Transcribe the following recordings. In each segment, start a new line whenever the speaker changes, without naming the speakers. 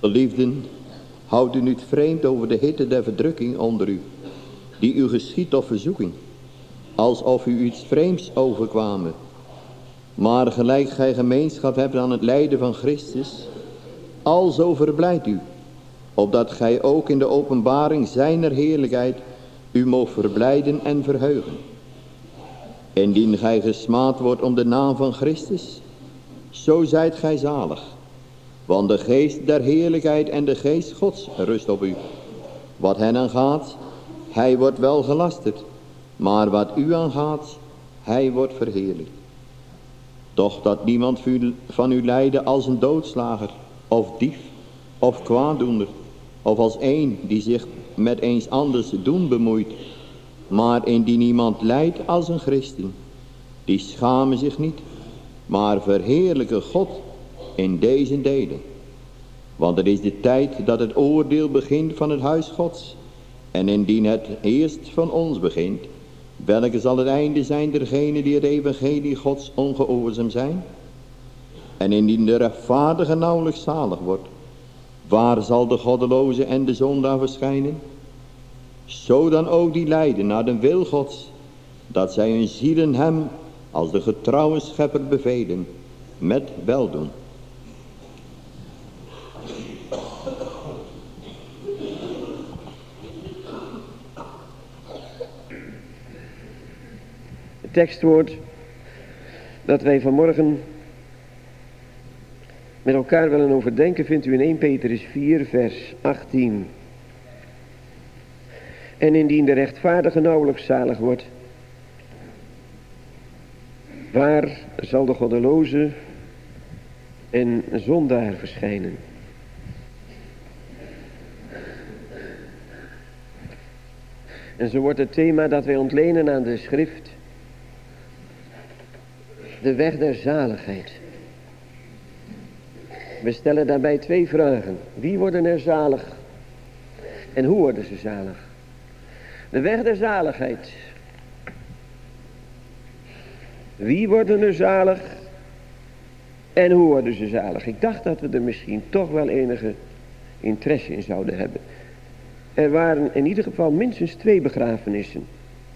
Geliefden, houd u niet vreemd over de hitte der verdrukking onder u, die u geschiedt of verzoeking, alsof u iets vreemds overkwamen. Maar gelijk gij gemeenschap hebt aan het lijden van Christus, alzo verblijdt u, opdat gij ook in de openbaring zijner heerlijkheid u moogt verblijden en verheugen. Indien gij gesmaad wordt om de naam van Christus, zo zijt gij zalig. Want de geest der heerlijkheid en de geest Gods rust op u. Wat hen aangaat, hij wordt wel gelasterd, maar wat u aangaat, hij wordt verheerlijkt. Doch dat niemand van u lijden als een doodslager, of dief, of kwaaddoener, of als een die zich met eens anders doen bemoeit. Maar indien iemand lijdt als een christen, die schamen zich niet, maar verheerlijken God in deze delen. Want het is de tijd dat het oordeel begint van het huis Gods. En indien het eerst van ons begint, welke zal het einde zijn dergenen die het evangelie Gods ongehoorzaam zijn? En indien de rechtvaardige nauwelijks zalig wordt, waar zal de goddeloze en de zondaar verschijnen? Zo dan ook die lijden naar de wil Gods, dat zij hun zielen hem als de getrouwe schepper bevelen, met weldoen.
Het tekstwoord dat wij vanmorgen met elkaar willen overdenken vindt u in 1 Petrus 4 vers 18. En indien de rechtvaardige nauwelijks zalig wordt, waar zal de goddeloze en zondaar verschijnen? En zo wordt het thema dat wij ontlenen aan de schrift de weg der zaligheid. We stellen daarbij 2 vragen. Wie worden er zalig? En hoe worden ze zalig? De weg der zaligheid. Wie worden er zalig? En hoe worden ze zalig? Ik dacht dat we er misschien toch wel enige interesse in zouden hebben. Er waren in ieder geval minstens 2 begrafenissen.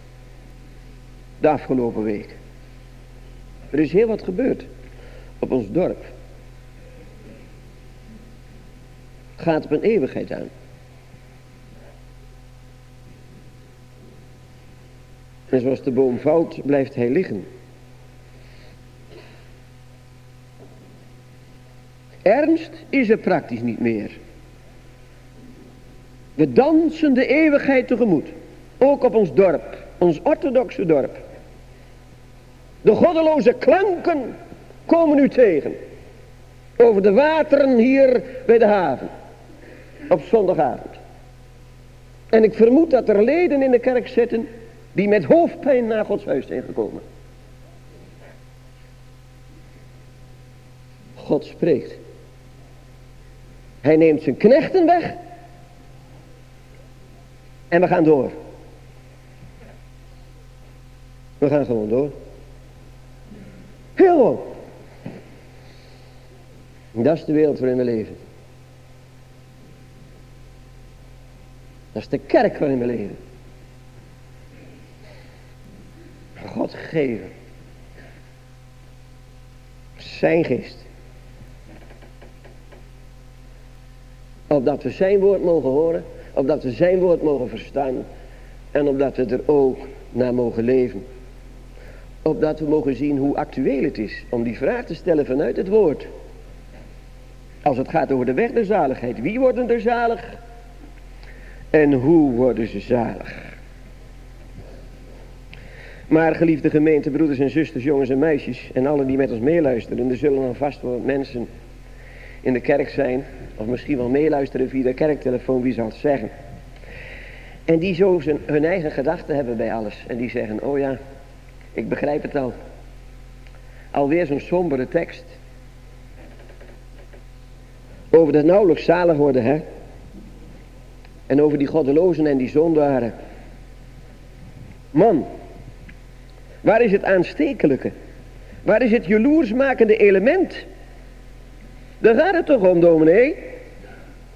De afgelopen week. Er is heel wat gebeurd op ons dorp. Het gaat op een eeuwigheid aan. En zoals de boom valt, blijft hij liggen. Ernst is er praktisch niet meer. We dansen de eeuwigheid tegemoet. Ook op ons dorp, ons orthodoxe dorp. De goddeloze klanken komen u tegen. Over de wateren hier bij de haven. Op zondagavond. En ik vermoed dat er leden in de kerk zitten die met hoofdpijn naar Gods huis zijn gekomen. God spreekt. Hij neemt zijn knechten weg. En we gaan door. We gaan gewoon door. Heel gewoon. Dat is de wereld waarin we leven. Dat is de kerk waarin we leven. God gegeven. Zijn geest. Opdat we zijn woord mogen horen. Opdat we zijn woord mogen verstaan. En opdat we er ook naar mogen leven. Opdat we mogen zien hoe actueel het is om die vraag te stellen vanuit het woord. Als het gaat over de weg der zaligheid. Wie worden er zalig? En hoe worden ze zalig? Maar geliefde gemeente, broeders en zusters, jongens en meisjes en allen die met ons meeluisteren. Er zullen dan vast wel mensen in de kerk zijn. Of misschien wel meeluisteren via de kerktelefoon, wie zal het zeggen. En die zo hun eigen gedachten hebben bij alles. En die zeggen, oh ja, ik begrijp het al. Alweer zo'n sombere tekst. Over dat nauwelijks zalig worden, hè. En over die goddelozen en die zondaren. Man, waar is het aanstekelijke? Waar is het jaloersmakende element? Daar gaat het toch om, dominee?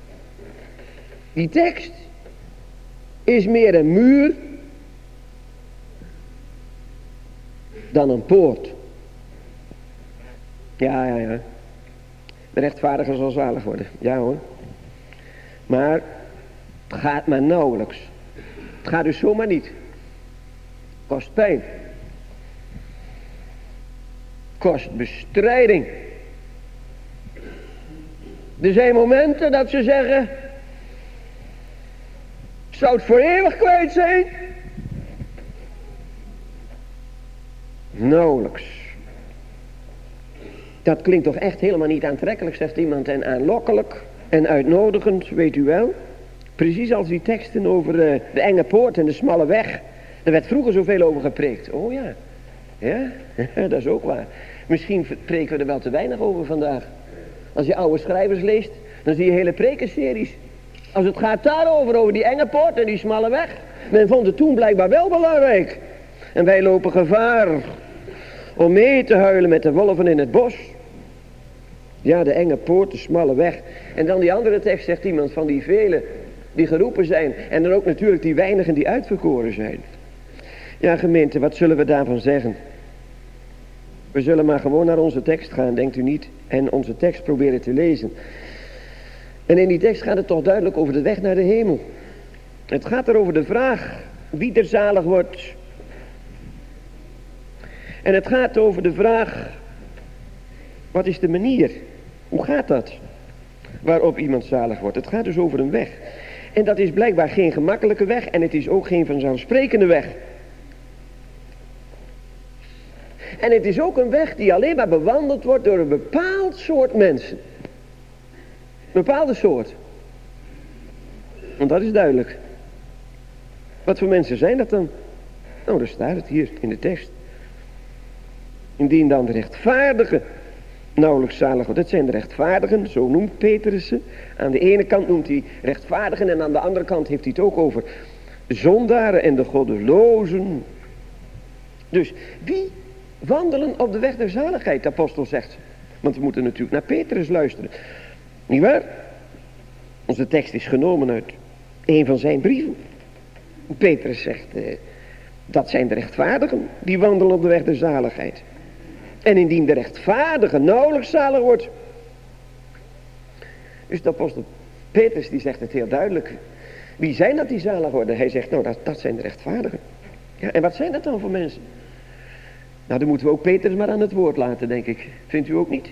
Die tekst is meer een muur dan een poort. Ja. De rechtvaardige zal zalig worden. Ja hoor. Maar het gaat maar nauwelijks. Het gaat dus zomaar niet. Kost pijn. Kost bestrijding. Er zijn momenten dat ze zeggen, zou het voor eeuwig kwijt zijn? Nauwelijks. Dat klinkt toch echt helemaal niet aantrekkelijk, zegt iemand, en aanlokkelijk en uitnodigend, weet u wel. Precies als die teksten over de enge poort en de smalle weg. Er werd vroeger zoveel over gepreekt. Oh ja, ja, dat is ook waar. Misschien preken we er wel te weinig over vandaag. Als je oude schrijvers leest, dan zie je hele prekenseries. Als het gaat daarover, over die enge poort en die smalle weg. Men vond het toen blijkbaar wel belangrijk. En wij lopen gevaar om mee te huilen met de wolven in het bos. Ja, de enge poort, de smalle weg. En dan die andere tekst zegt iemand van die velen die geroepen zijn. En dan ook natuurlijk die weinigen die uitverkoren zijn. Ja, gemeente, wat zullen we daarvan zeggen? We zullen maar gewoon naar onze tekst gaan, denkt u niet? En onze tekst proberen te lezen. En in die tekst gaat het toch duidelijk over de weg naar de hemel. Het gaat er over de vraag wie er zalig wordt. En het gaat over de vraag, wat is de manier? Hoe gaat dat? Waarop iemand zalig wordt. Het gaat dus over een weg. En dat is blijkbaar geen gemakkelijke weg en het is ook geen vanzelfsprekende weg. En het is ook een weg die alleen maar bewandeld wordt door een bepaald soort mensen. Een bepaalde soort. Want dat is duidelijk. Wat voor mensen zijn dat dan? Nou, daar staat het hier in de tekst. Indien dan de rechtvaardigen nauwelijks zalig wordt. Dat zijn de rechtvaardigen, zo noemt Petrus ze. Aan de ene kant noemt hij rechtvaardigen en aan de andere kant heeft hij het ook over zondaren en de goddelozen. Dus wie wandelen op de weg der zaligheid, de apostel zegt. Want we moeten natuurlijk naar Petrus luisteren. Niet waar? Onze tekst is genomen uit een van zijn brieven. Petrus zegt, dat zijn de rechtvaardigen die wandelen op de weg der zaligheid. En indien de rechtvaardige nauwelijks zalig wordt. Dus de apostel Petrus die zegt het heel duidelijk. Wie zijn dat die zalig worden? Hij zegt, nou dat zijn de rechtvaardigen. Ja, en wat zijn dat dan voor mensen? Nou, dan moeten we ook Petrus maar aan het woord laten, denk ik. Vindt u ook niet?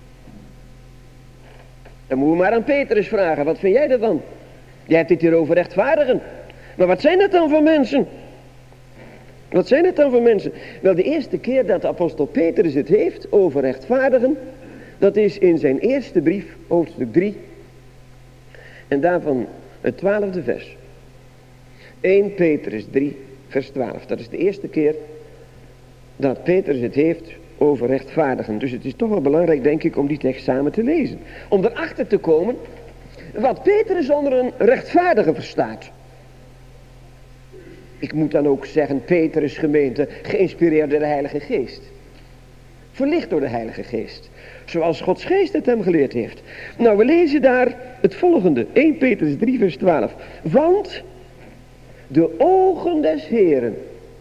Dan moeten we maar aan Petrus vragen, wat vind jij ervan? Jij hebt het hier over rechtvaardigen. Maar wat zijn dat dan voor mensen? Wat zijn het dan voor mensen? Wel, de eerste keer dat de apostel Petrus het heeft over rechtvaardigen, dat is in zijn eerste brief, hoofdstuk 3. En daarvan het 12e vers. 1 Petrus 3, vers 12. Dat is de eerste keer dat Petrus het heeft over rechtvaardigen. Dus het is toch wel belangrijk, denk ik, om die tekst samen te lezen. Om erachter te komen wat Petrus onder een rechtvaardige verstaat. Ik moet dan ook zeggen, Petrus gemeente, geïnspireerd door de Heilige Geest. Verlicht door de Heilige Geest. Zoals Gods Geest het hem geleerd heeft. Nou, we lezen daar het volgende. 1 Petrus 3 vers 12. Want de ogen des Heeren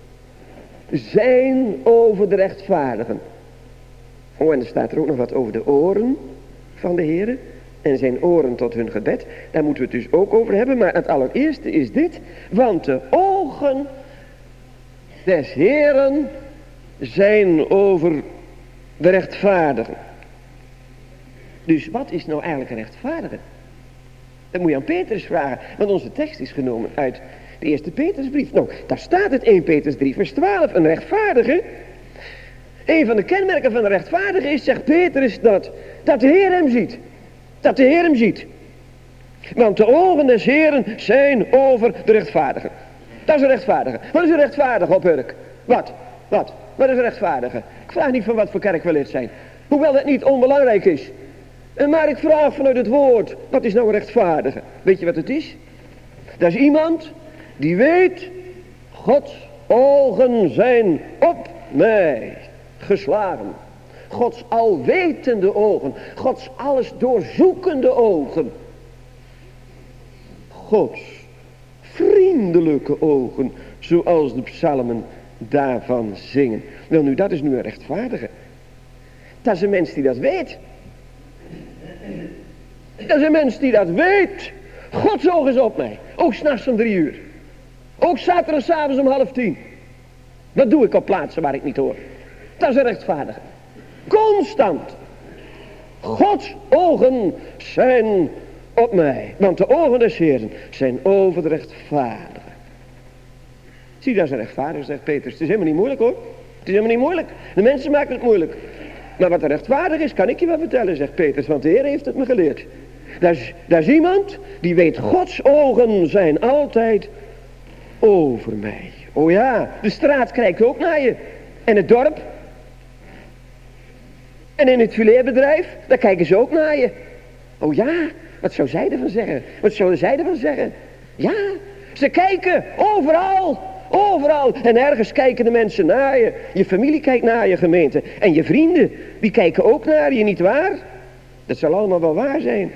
zijn over de rechtvaardigen. Oh, en er staat er ook nog wat over de oren van de Heeren. En zijn oren tot hun gebed. Daar moeten we het dus ook over hebben. Maar het allereerste is dit. Want de ogen des Heeren zijn over de rechtvaardigen. Dus wat is nou eigenlijk een rechtvaardige? Dat moet je aan Petrus vragen. Want onze tekst is genomen uit de eerste Petrusbrief. Nou, daar staat het 1 Petrus 3 vers 12. Een rechtvaardige. Een van de kenmerken van een rechtvaardige is, zegt Petrus, dat de Heer hem ziet. Dat de Heer hem ziet. Want de ogen des Heeren zijn over de rechtvaardigen. Dat is een rechtvaardige. Wat is een rechtvaardige op Urk? Wat? Wat is een rechtvaardige? Ik vraag niet van wat voor kerk we lid zijn. Hoewel het niet onbelangrijk is. Maar ik vraag vanuit het woord. Wat is nou een rechtvaardige? Weet je wat het is? Dat is iemand die weet. Gods ogen zijn op mij geslagen. Gods alwetende ogen. Gods alles doorzoekende ogen. Gods vriendelijke ogen, zoals de psalmen daarvan zingen. Wel nu, dat is nu een rechtvaardige. Dat is een mens die dat weet. Dat is een mens die dat weet. Gods oog is op mij. Ook 's nachts om 3 uur. Ook zaterdag 's avonds om 9:30. Dat doe ik op plaatsen waar ik niet hoor. Dat is een rechtvaardige. Constant. Gods ogen zijn op mij. Want de ogen des Heeren zijn over de rechtvaardigen. Zie, dat is een rechtvaardige, zegt Petrus. Het is helemaal niet moeilijk hoor. Het is helemaal niet moeilijk. De mensen maken het moeilijk. Maar wat er rechtvaardig is, kan ik je wel vertellen, zegt Petrus. Want de Heer heeft het me geleerd. Daar is iemand die weet, Gods ogen zijn altijd over mij. Oh ja, de straat kijkt ook naar je. En het dorp. En in het filetbedrijf, daar kijken ze ook naar je. Oh ja, wat zou zij ervan zeggen? Wat zouden zij ervan zeggen? Ja, ze kijken overal. Overal. En ergens kijken de mensen naar je. Je familie kijkt naar je, gemeente. En je vrienden, die kijken ook naar je, niet waar? Dat zal allemaal wel waar zijn.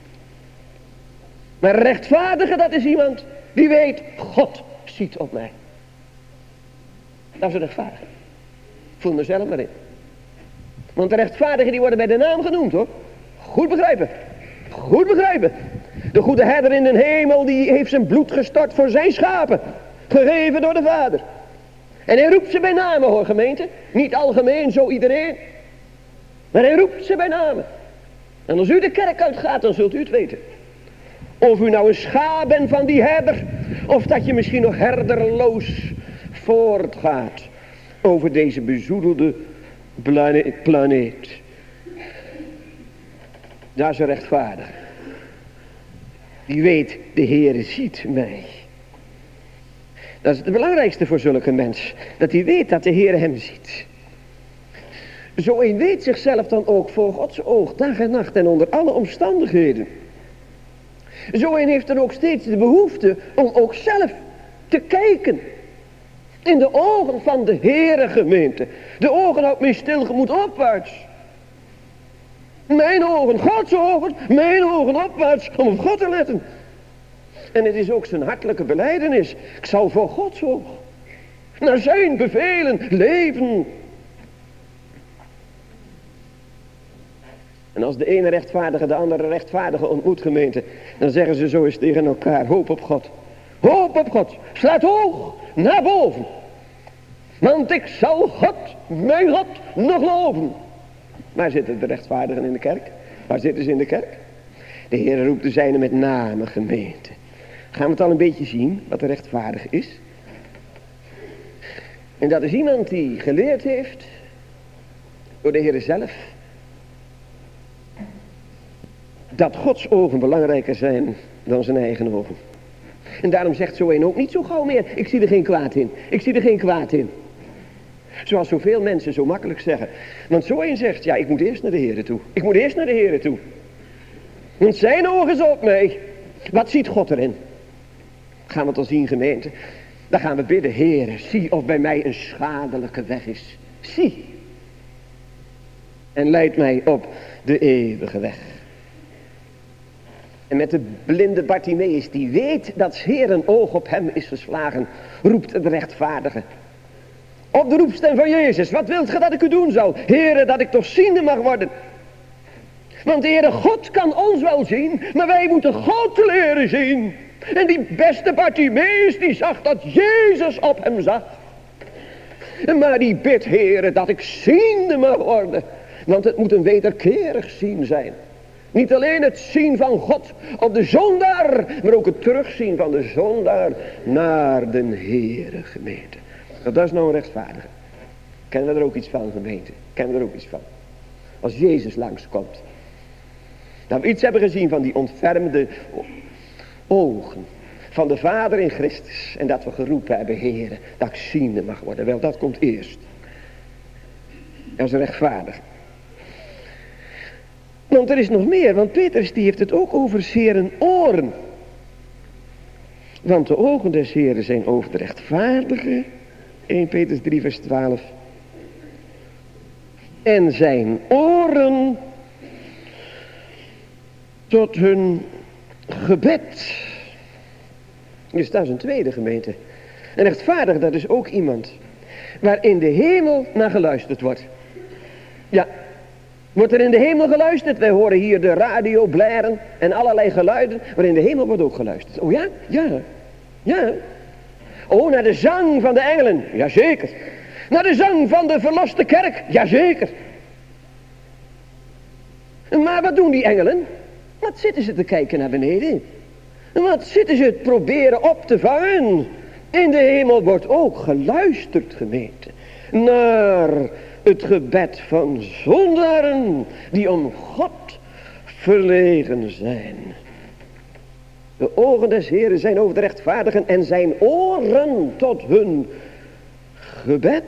Maar rechtvaardige, dat is iemand die weet, God ziet op mij. Dat is een rechtvaardige. Ik voel mezelf maar in. Want de rechtvaardigen die worden bij de naam genoemd hoor. Goed begrijpen. Goed begrijpen. De goede herder in de hemel die heeft zijn bloed gestort voor zijn schapen. Gegeven door de Vader. En hij roept ze bij namen hoor gemeente. Niet algemeen zo iedereen. Maar hij roept ze bij namen. En als u de kerk uitgaat dan zult u het weten. Of u nou een schaap bent van die herder. Of dat je misschien nog herderloos voortgaat. Over deze bezoedelde planeet. Dat is een rechtvaardige. Die weet, de Heere ziet mij. Dat is het belangrijkste voor zulke mens. Dat hij weet dat de Heere hem ziet. Zo een weet zichzelf dan ook voor Gods oog. Dag en nacht en onder alle omstandigheden. Zo een heeft dan ook steeds de behoefte om ook zelf te kijken. In de ogen van de Heere gemeente. De ogen houdt mij stilgemoed opwaarts. Mijn ogen, Gods ogen, mijn ogen opwaarts om op God te letten. En het is ook zijn hartelijke belijdenis. Ik zal voor Gods oog naar zijn bevelen leven. En als de ene rechtvaardige de andere rechtvaardige ontmoet gemeente. Dan zeggen ze zo eens tegen elkaar. Hoop op God. Hoop op God. Slaat hoog naar boven. Want ik zal God, mijn God, nog loven. Waar zitten de rechtvaardigen in de kerk? Waar zitten ze in de kerk? De Heer roept de zijne met name gemeente. Gaan we het al een beetje zien wat er rechtvaardig is? En dat is iemand die geleerd heeft door de Heer zelf. Dat Gods ogen belangrijker zijn dan zijn eigen ogen. En daarom zegt zo een ook niet zo gauw meer. Ik zie er geen kwaad in. Ik zie er geen kwaad in. Zoals zoveel mensen zo makkelijk zeggen. Want zo een zegt, ja ik moet eerst naar de Heere toe. Ik moet eerst naar de Heere toe. Want zijn ogen is op mij. Wat ziet God erin? Gaan we het al zien gemeente. Dan gaan we bidden, Heere, zie of bij mij een schadelijke weg is. Zie. En leid mij op de eeuwige weg. En met de blinde Bartimeus die weet dat 's Heeren oog op hem is geslagen. Roept de rechtvaardige. Op de roepstem van Jezus. Wat wilt ge dat ik u doen zal? Heere, dat ik toch ziende mag worden. Want de Heere God kan ons wel zien. Maar wij moeten God leren zien. En die beste Bartimeus die zag dat Jezus op hem zag. Maar die bidt, Heere, dat ik ziende mag worden. Want het moet een wederkerig zien zijn. Niet alleen het zien van God op de zondaar. Maar ook het terugzien van de zondaar naar de Heere gemeente. Dat is nou een rechtvaardige. Kennen we er ook iets van gemeente? Kennen we er ook iets van? Als Jezus langskomt. Dat we iets hebben gezien van die ontfermde ogen. Van de Vader in Christus. En dat we geroepen hebben, Heere, dat ik ziende mag worden. Wel, dat komt eerst. Dat is een rechtvaardige. Want er is nog meer. Want Petrus die heeft het ook over 's Heeren oren. Want de ogen des Heeren zijn over de rechtvaardige. 1 Petrus 3 vers 12. En zijn oren tot hun gebed. Dus dat is een tweede gemeente. Een rechtvaardige, dat is ook iemand waar in de hemel naar geluisterd wordt. Ja, wordt er in de hemel geluisterd? Wij horen hier de radio blaren en allerlei geluiden, maar in de hemel wordt ook geluisterd. Oh ja? Ja. Ja. Oh, naar de zang van de engelen? Jazeker. Naar de zang van de verloste kerk? Jazeker. Maar wat doen die engelen? Wat zitten ze te kijken naar beneden? Wat zitten ze het proberen op te vangen? In de hemel wordt ook geluisterd, gemeente, naar het gebed van zondaren die om God verlegen zijn. De ogen des Heeren zijn over de rechtvaardigen en zijn oren tot hun gebed.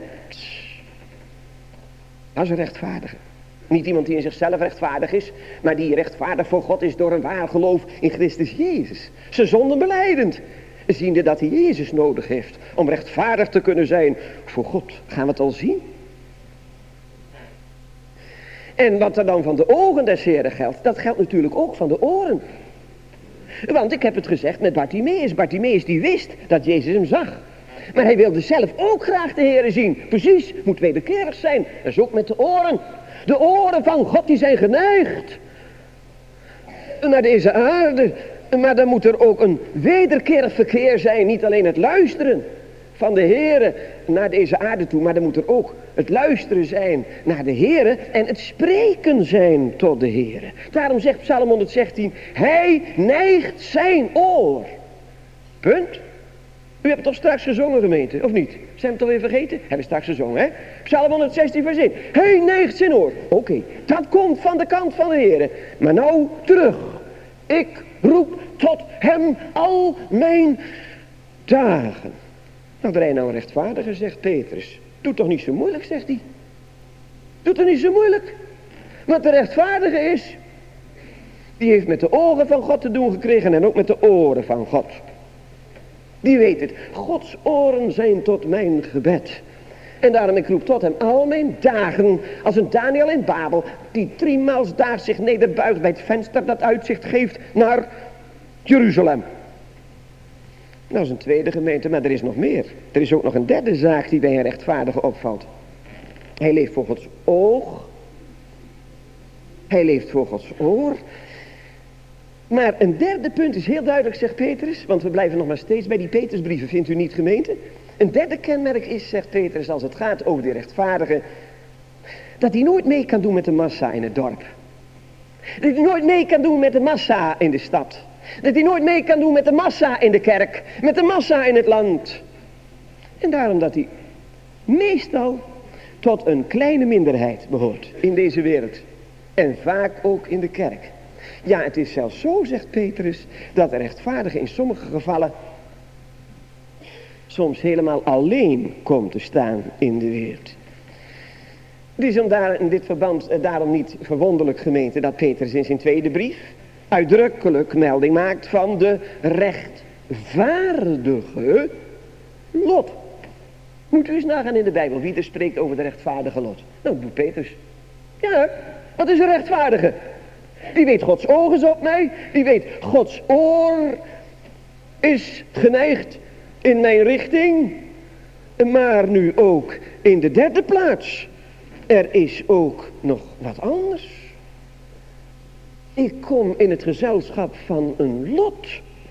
Dat is een rechtvaardige. Niet iemand die in zichzelf rechtvaardig is, maar die rechtvaardig voor God is door een waar geloof in Christus Jezus. Zijn zonden belijdend. Ziende dat hij Jezus nodig heeft om rechtvaardig te kunnen zijn voor God. Gaan we het al zien? En wat er dan van de ogen des Heeren geldt, dat geldt natuurlijk ook van de oren. Want ik heb het gezegd met Bartimeus. Bartimeus die wist dat Jezus hem zag. Maar hij wilde zelf ook graag de Heere zien. Precies, moet wederkerig zijn. Dat is ook met de oren. De oren van God die zijn geneigd naar deze aarde. Maar dan moet er ook een wederkerig verkeer zijn. Niet alleen het luisteren van de Heere naar deze aarde toe. Maar dan moet er ook het luisteren zijn naar de Heere. En het spreken zijn tot de Heere. Daarom zegt Psalm 116. Hij neigt zijn oor. Punt. U hebt het toch straks gezongen, gemeente, of niet? Zijn we het alweer vergeten? Hebben we straks gezongen, hè? Psalm 116 vers 1. Hij neigt zijn oor. Oké, dat komt van de kant van de Heere. Maar nou terug. Ik roep tot hem al mijn dagen. Nou, er is nou een rechtvaardige, zegt Petrus. Doe toch niet zo moeilijk, zegt hij. Doe toch niet zo moeilijk. Want de rechtvaardige is, die heeft met de ogen van God te doen gekregen en ook met de oren van God. Die weet het. Gods oren zijn tot mijn gebed. En daarom ik roep tot hem al mijn dagen. Als een Daniel in Babel. Die 3 maal daags zich nederbuigt bij het venster dat uitzicht geeft naar Jeruzalem. Dat is een tweede gemeente, maar er is nog meer. Er is ook nog een derde zaak die bij een rechtvaardige opvalt. Hij leeft voor Gods oog. Hij leeft voor Gods oor. Maar een derde punt is heel duidelijk, zegt Petrus. Want we blijven nog maar steeds bij die Petrusbrieven, vindt u niet, gemeente? Een derde kenmerk is, zegt Petrus, als het gaat over die rechtvaardige, dat hij nooit mee kan doen met de massa in het dorp. Dat hij nooit mee kan doen met de massa in de stad. Dat hij nooit mee kan doen met de massa in de kerk. Met de massa in het land. En daarom dat hij meestal tot een kleine minderheid behoort in deze wereld. En vaak ook in de kerk. Ja, het is zelfs zo, zegt Petrus, dat de rechtvaardige in sommige gevallen soms helemaal alleen komt te staan in de wereld. Het is in dit verband daarom niet verwonderlijk, gemeente, dat Petrus in zijn tweede brief uitdrukkelijk melding maakt van de rechtvaardige Lot. Moet u eens nagaan in de Bijbel wie er spreekt over de rechtvaardige Lot. Nou, dat doet Petrus. Ja, wat is een rechtvaardige? Die weet Gods ogen is op mij. Die weet Gods oor is geneigd in mijn richting. Maar nu ook in de derde plaats. Er is ook nog wat anders. Ik kom in het gezelschap van een Lot.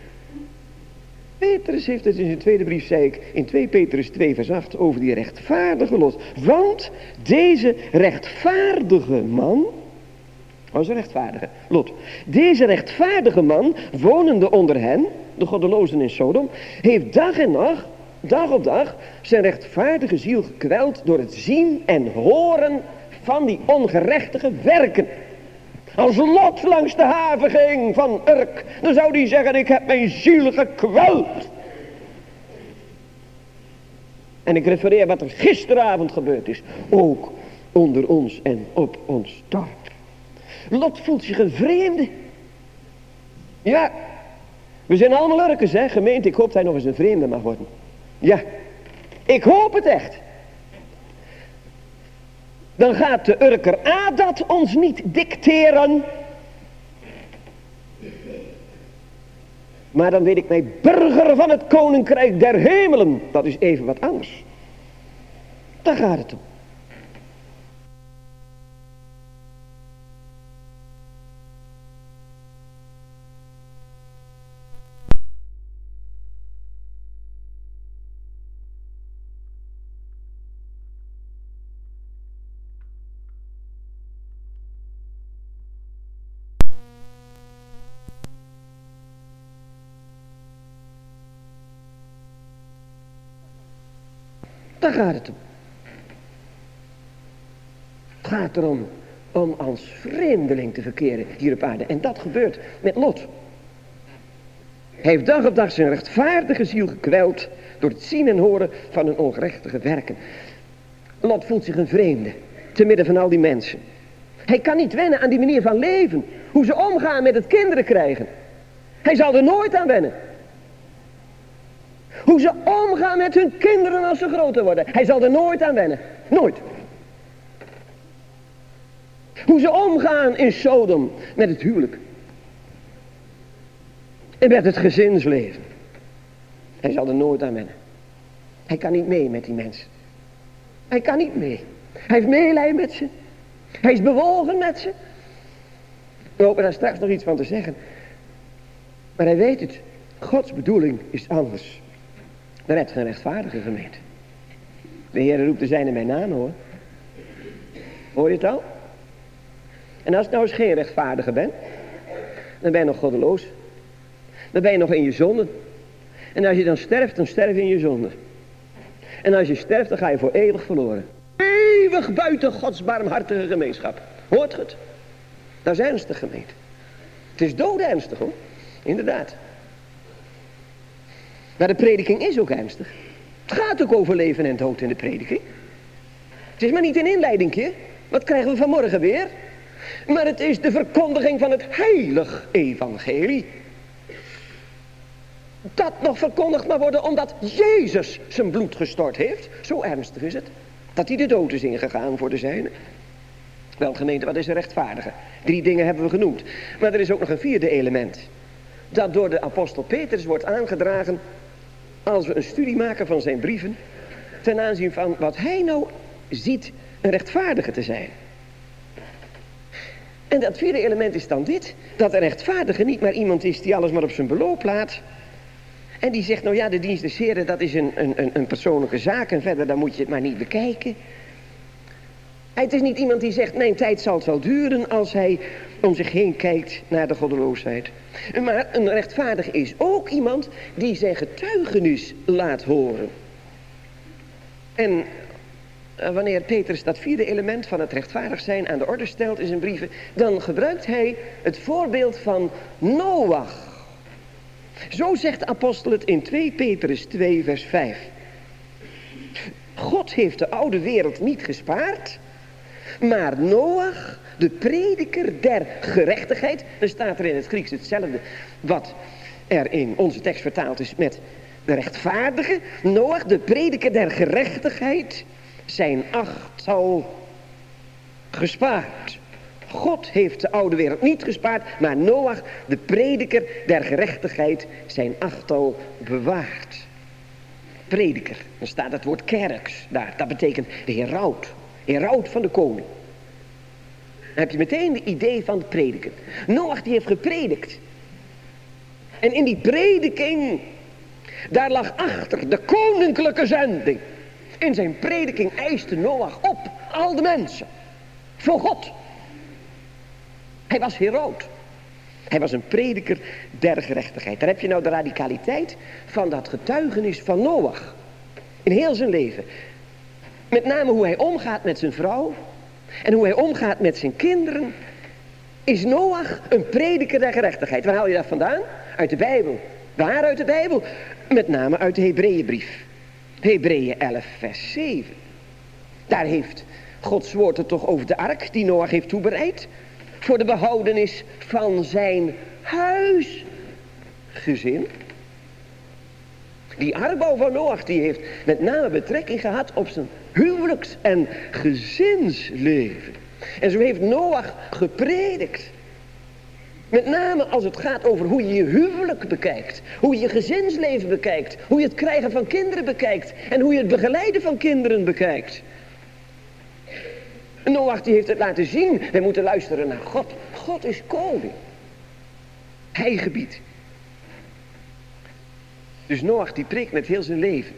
Petrus heeft het in zijn tweede brief, zei ik, in 2 Petrus 2 vers 8 over die rechtvaardige Lot. Want deze rechtvaardige man, was een rechtvaardige Lot. Deze rechtvaardige man, wonende onder hen, de goddelozen in Sodom, heeft dag en nacht, dag op dag, zijn rechtvaardige ziel gekweld door het zien en horen van die ongerechtige werken. Als Lot langs de haven ging van Urk, dan zou hij zeggen, ik heb mijn ziel gekweld. En ik refereer wat er gisteravond gebeurd is, ook onder ons en op ons dorp. Lot voelt zich een vreemde. Ja, we zijn allemaal Urkers, hè, gemeente. Ik hoop dat hij nog eens een vreemde mag worden. Ja, ik hoop het echt. Dan gaat de Urker Adat ons niet dicteren Maar dan weet ik mij burger van het koninkrijk der hemelen. Dat is even wat anders. Daar gaat het om. Daar gaat het om. Het gaat erom om als vreemdeling te verkeren hier op aarde. En dat gebeurt met Lot. Hij heeft dag op dag zijn rechtvaardige ziel gekweld door het zien en horen van hun ongerechtige werken. Lot voelt zich een vreemde, te midden van al die mensen. Hij kan niet wennen aan die manier van leven. Hoe ze omgaan met het kinderen krijgen. Hij zal er nooit aan wennen. Hoe ze omgaan met hun kinderen als ze groter worden. Hij zal er nooit aan wennen. Nooit. Hoe ze omgaan in Sodom met het huwelijk. En met het gezinsleven. Hij zal er nooit aan wennen. Hij kan niet mee met die mensen. Hij kan niet mee. Hij heeft meelijden met ze. Hij is bewogen met ze. We hopen daar straks nog iets van te zeggen. Maar hij weet het. Gods bedoeling is anders. Er redt geen rechtvaardige gemeente. De Heer roept de zijne mijn naam, hoor. Hoor je het al? En als het nou eens geen rechtvaardige bent, dan ben je nog goddeloos. Dan ben je nog in je zonde. En als je dan sterf je in je zonde. En als je sterft, dan ga je voor eeuwig verloren. Eeuwig buiten Gods barmhartige gemeenschap. Hoort je het? Dat is ernstig, gemeente. Het is doodernstig, hoor. Inderdaad. Maar de prediking is ook ernstig. Het gaat ook over leven en dood in de prediking. Het is maar niet een inleidingje. Wat krijgen we vanmorgen weer? Maar het is de verkondiging van het heilig evangelie. Dat nog verkondigd mag worden omdat Jezus zijn bloed gestort heeft. Zo ernstig is het. Dat hij de dood is ingegaan voor de zijnen. Wel gemeente, wat is een rechtvaardige? 3 dingen hebben we genoemd. Maar er is ook nog een 4e element. Dat door de apostel Petrus wordt aangedragen als we een studie maken van zijn brieven. Ten aanzien van wat hij nou ziet een rechtvaardige te zijn. En dat 4e element is dan dit. Dat een rechtvaardige niet maar iemand is die alles maar op zijn beloop laat. En die zegt, nou ja, de dienst des Heren, dat is een persoonlijke zaak. En verder, dan moet je het maar niet bekijken. Het is niet iemand die zegt, mijn tijd zal het wel duren als hij om zich heen kijkt naar de goddeloosheid. Maar een rechtvaardig is ook iemand die zijn getuigenis laat horen. En wanneer Petrus dat 4e element van het rechtvaardig zijn aan de orde stelt in zijn brieven, dan gebruikt hij het voorbeeld van Noach. Zo zegt de apostel het in 2 Petrus 2 vers 5. God heeft de oude wereld niet gespaard, maar Noach, de prediker der gerechtigheid, dan staat er in het Grieks hetzelfde wat er in onze tekst vertaald is met de rechtvaardige. Noach, de prediker der gerechtigheid, zijn 8-tal gespaard. God heeft de oude wereld niet gespaard, maar Noach, de prediker der gerechtigheid, zijn 8-tal bewaard. Prediker, dan staat het woord kerks daar. Dat betekent de heraut van de koning. Dan heb je meteen het idee van het prediken. Noach die heeft gepredikt. En in die prediking, daar lag achter de koninklijke zending. In zijn prediking eiste Noach op al de mensen. Voor God. Hij was heraut. Hij was een prediker der gerechtigheid. Daar heb je nou de radicaliteit van dat getuigenis van Noach. In heel zijn leven. Met name hoe hij omgaat met zijn vrouw. En hoe hij omgaat met zijn kinderen. Is Noach een prediker der gerechtigheid. Waar haal je dat vandaan? Uit de Bijbel. Waar uit de Bijbel? Met name uit de Hebreeënbrief. Hebreeën 11 vers 7. Daar heeft Gods woord het toch over de ark die Noach heeft toebereid. Voor de behoudenis van zijn huisgezin. Die arkbouw van Noach die heeft met name betrekking gehad op zijn huwelijks- en gezinsleven. En zo heeft Noach gepredikt. Met name als het gaat over hoe je je huwelijk bekijkt. Hoe je je gezinsleven bekijkt. Hoe je het krijgen van kinderen bekijkt. En hoe je het begeleiden van kinderen bekijkt. Noach die heeft het laten zien. Wij moeten luisteren naar God. God is koning. Hij gebiedt. Dus Noach die preekt met heel zijn leven.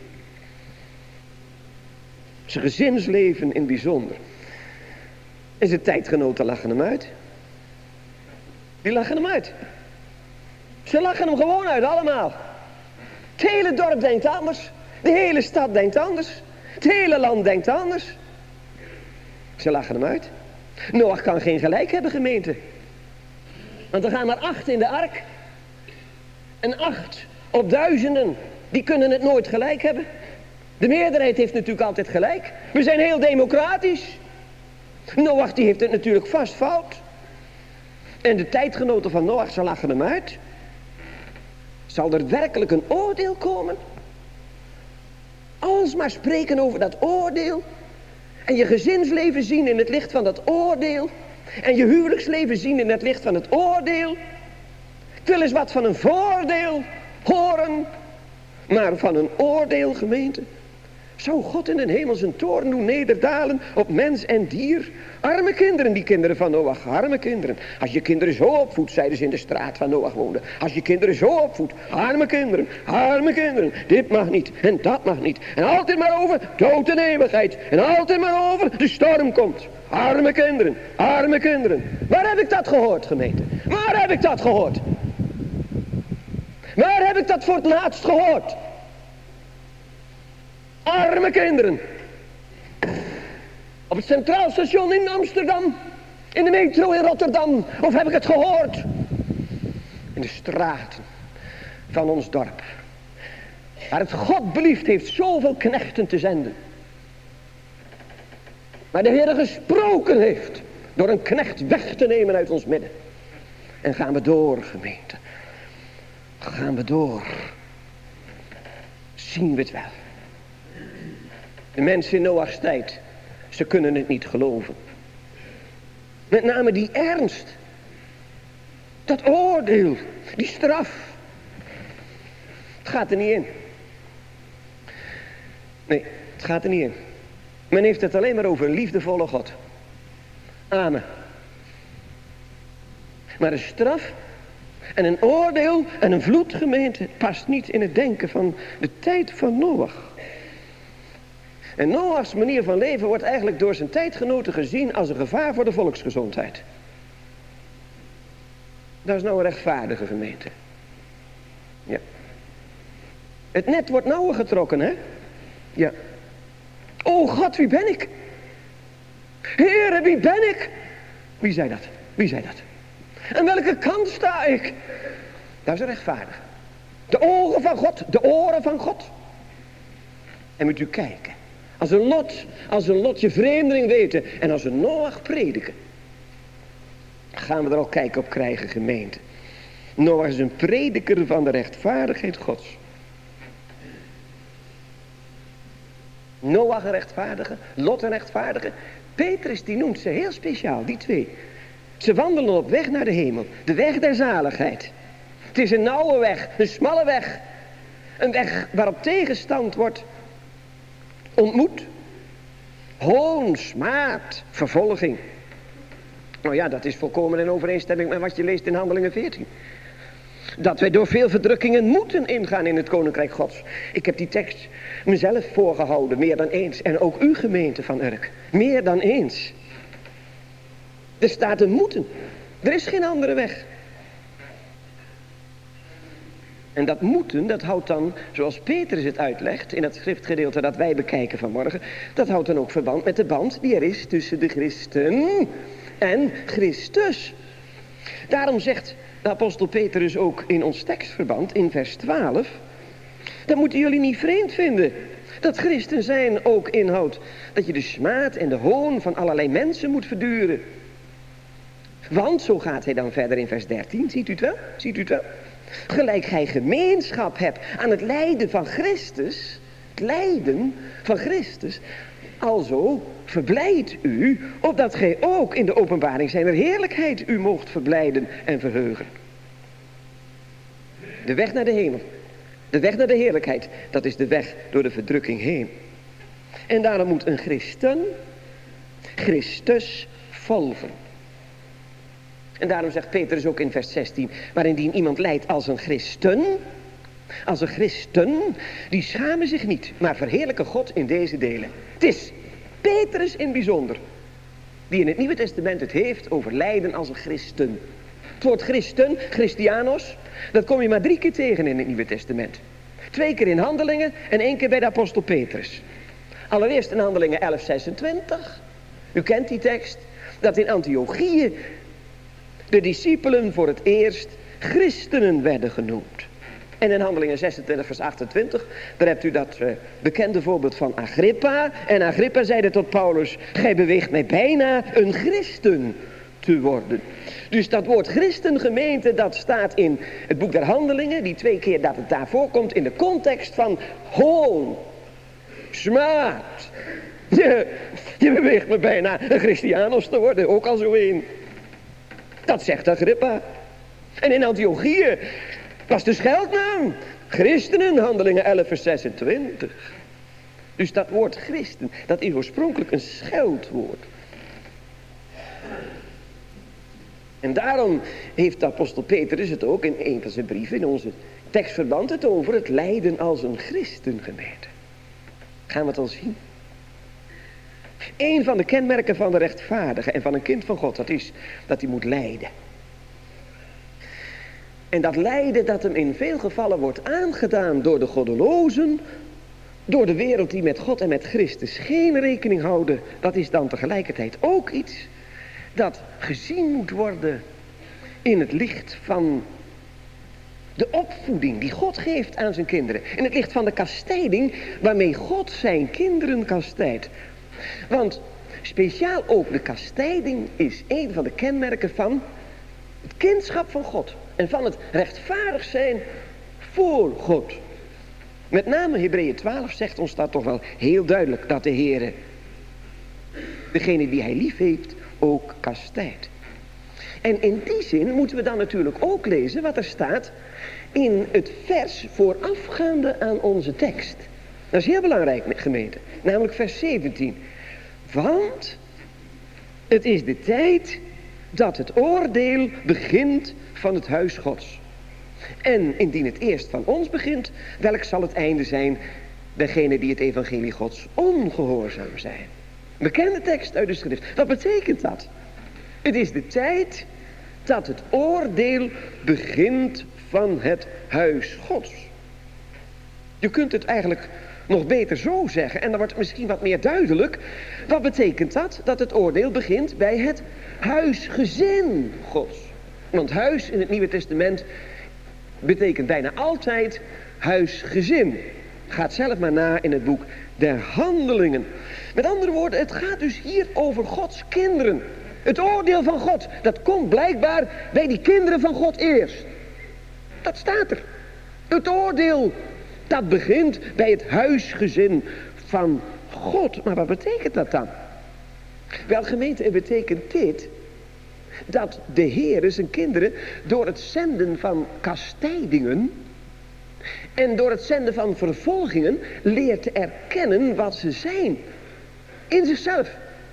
Zijn gezinsleven in het bijzonder. En zijn tijdgenoten lachen hem uit. Die lachen hem uit. Ze lachen hem gewoon uit, allemaal. Het hele dorp denkt anders. De hele stad denkt anders. Het hele land denkt anders. Ze lachen hem uit. Noach kan geen gelijk hebben, gemeente. Want er gaan maar 8 in de ark. En 8 op duizenden, die kunnen het nooit gelijk hebben. De meerderheid heeft natuurlijk altijd gelijk. We zijn heel democratisch. Noach die heeft het natuurlijk vast fout. En de tijdgenoten van Noach, ze lachen hem uit. Zal er werkelijk een oordeel komen? Alsmaar spreken over dat oordeel. En je gezinsleven zien in het licht van dat oordeel. En je huwelijksleven zien in het licht van het oordeel. Ik wil eens wat van een voordeel horen. Maar van een oordeel, gemeente. Zou God in den hemel zijn toorn doen nederdalen op mens en dier? Arme kinderen, die kinderen van Noach, arme kinderen. Als je kinderen zo opvoedt, zeiden ze in de straat waar Noach woonde. Als je kinderen zo opvoedt, arme kinderen. Dit mag niet en dat mag niet. En altijd maar over dood en eeuwigheid. En altijd maar over de storm komt. Arme kinderen, arme kinderen. Waar heb ik dat gehoord, gemeente? Waar heb ik dat gehoord? Waar heb ik dat voor het laatst gehoord? Arme kinderen. Op het Centraal Station in Amsterdam. In de metro in Rotterdam. Of heb ik het gehoord? In de straten van ons dorp. Waar het God belieft heeft zoveel knechten te zenden. Maar de Heer gesproken heeft. Door een knecht weg te nemen uit ons midden. En gaan we door, gemeente. Gaan we door. Zien we het wel. De mensen in Noach's tijd, ze kunnen het niet geloven. Met name die ernst. Dat oordeel, die straf. Het gaat er niet in. Nee, het gaat er niet in. Men heeft het alleen maar over een liefdevolle God. Amen. Maar een straf en een oordeel en een vloedgemeente past niet in het denken van de tijd van Noach. En Noach's manier van leven wordt eigenlijk door zijn tijdgenoten gezien als een gevaar voor de volksgezondheid. Dat is nou een rechtvaardige gemeente. Ja. Het net wordt nauwer getrokken, hè? Ja. O God, wie ben ik? Heere, wie ben ik? Wie zei dat? Wie zei dat? Aan welke kant sta ik? Dat is een rechtvaardige. De ogen van God, de oren van God. En moet u kijken. Als een Lot je vreemdeling weten en als een Noach prediken. Gaan we er al kijken op krijgen, gemeente. Noach is een prediker van de rechtvaardigheid Gods. Noach een rechtvaardige, Lot een rechtvaardige. Petrus die noemt ze heel speciaal, die twee. Ze wandelen op weg naar de hemel, de weg der zaligheid. Het is een nauwe weg, een smalle weg. Een weg waarop tegenstand wordt ontmoet. Hoon, smaad, vervolging. Nou ja, dat is volkomen in overeenstemming met wat je leest in Handelingen 14. Dat wij door veel verdrukkingen moeten ingaan in het Koninkrijk Gods. Ik heb die tekst mezelf voorgehouden, meer dan eens. En ook uw gemeente van Urk, meer dan eens. Er staat een moeten. Er is geen andere weg. En dat moeten, dat houdt dan, zoals Petrus het uitlegt in het schriftgedeelte dat wij bekijken vanmorgen, dat houdt dan ook verband met de band die er is tussen de christen en Christus. Daarom zegt de apostel Petrus ook in ons tekstverband, in vers 12, dat moeten jullie niet vreemd vinden. Dat christen zijn ook inhoudt dat je de smaad en de hoon van allerlei mensen moet verduren. Want, zo gaat hij dan verder in vers 13, ziet u het wel? Ziet u het wel? Gelijk gij gemeenschap hebt aan het lijden van Christus, het lijden van Christus, Alzo verblijdt u, opdat gij ook in de openbaring zijner heerlijkheid u moogt verblijden en verheugen. De weg naar de hemel, de weg naar de heerlijkheid, dat is de weg door de verdrukking heen. En daarom moet een christen Christus volgen. En daarom zegt Petrus ook in vers 16, maar indien iemand lijdt als een christen, die schamen zich niet, maar verheerlijken God in deze delen. Het is Petrus in bijzonder, die in het Nieuwe Testament het heeft over lijden als een christen. Het woord christen, Christianos, dat kom je maar 3 keer tegen in het Nieuwe Testament. 2 keer in Handelingen en 1 keer bij de apostel Petrus. Allereerst in Handelingen 11:26. U kent die tekst, dat in Antiochië de discipelen voor het eerst christenen werden genoemd. En in Handelingen 26 vers 28, daar hebt u dat bekende voorbeeld van Agrippa. En Agrippa zeide tot Paulus, gij beweegt mij bijna een christen te worden. Dus dat woord christengemeente, dat staat in het boek der Handelingen, die 2 keer dat het daar voorkomt, in de context van hoon, smaad. Je beweegt me bijna een Christianos te worden, ook al zo een. Dat zegt Agrippa. En in Antiochië was de scheldnaam christenen, Handelingen 11 vers 26. Dus dat woord christen, dat is oorspronkelijk een scheldwoord. En daarom heeft de apostel Petrus het ook in een van zijn brieven, in onze tekstverband, het over het lijden als een christengemeente. Gaan we het al zien? Een van de kenmerken van de rechtvaardige en van een kind van God, dat is dat hij moet lijden. En dat lijden dat hem in veel gevallen wordt aangedaan door de goddelozen, door de wereld die met God en met Christus geen rekening houden, dat is dan tegelijkertijd ook iets dat gezien moet worden in het licht van de opvoeding die God geeft aan zijn kinderen. In het licht van de kastijding waarmee God zijn kinderen kastijdt. Want speciaal ook de kastijding is een van de kenmerken van het kindschap van God. En van het rechtvaardig zijn voor God. Met name Hebreeën 12 zegt ons dat toch wel heel duidelijk, dat de Heere degene die hij lief heeft ook kastijdt. En in die zin moeten we dan natuurlijk ook lezen wat er staat in het vers voorafgaande aan onze tekst. Dat is heel belangrijk, gemeente. Namelijk vers 17. Want het is de tijd dat het oordeel begint van het huis Gods. En indien het eerst van ons begint, welk zal het einde zijn degene die het evangelie Gods ongehoorzaam zijn? Bekende tekst uit de schrift. Wat betekent dat? Het is de tijd dat het oordeel begint van het huis Gods. Je kunt het eigenlijk nog beter zo zeggen, en dan wordt het misschien wat meer duidelijk. Wat betekent dat? Dat het oordeel begint bij het huisgezin Gods. Want huis in het Nieuwe Testament betekent bijna altijd huisgezin. Gaat zelf maar na in het boek der Handelingen. Met andere woorden, het gaat dus hier over Gods kinderen. Het oordeel van God, dat komt blijkbaar bij die kinderen van God eerst. Dat staat er. Het oordeel, dat begint bij het huisgezin van God. Maar wat betekent dat dan? Wel, gemeente, het betekent dit, dat de Heer zijn kinderen door het zenden van kastijdingen en door het zenden van vervolgingen leert te erkennen wat ze zijn in zichzelf.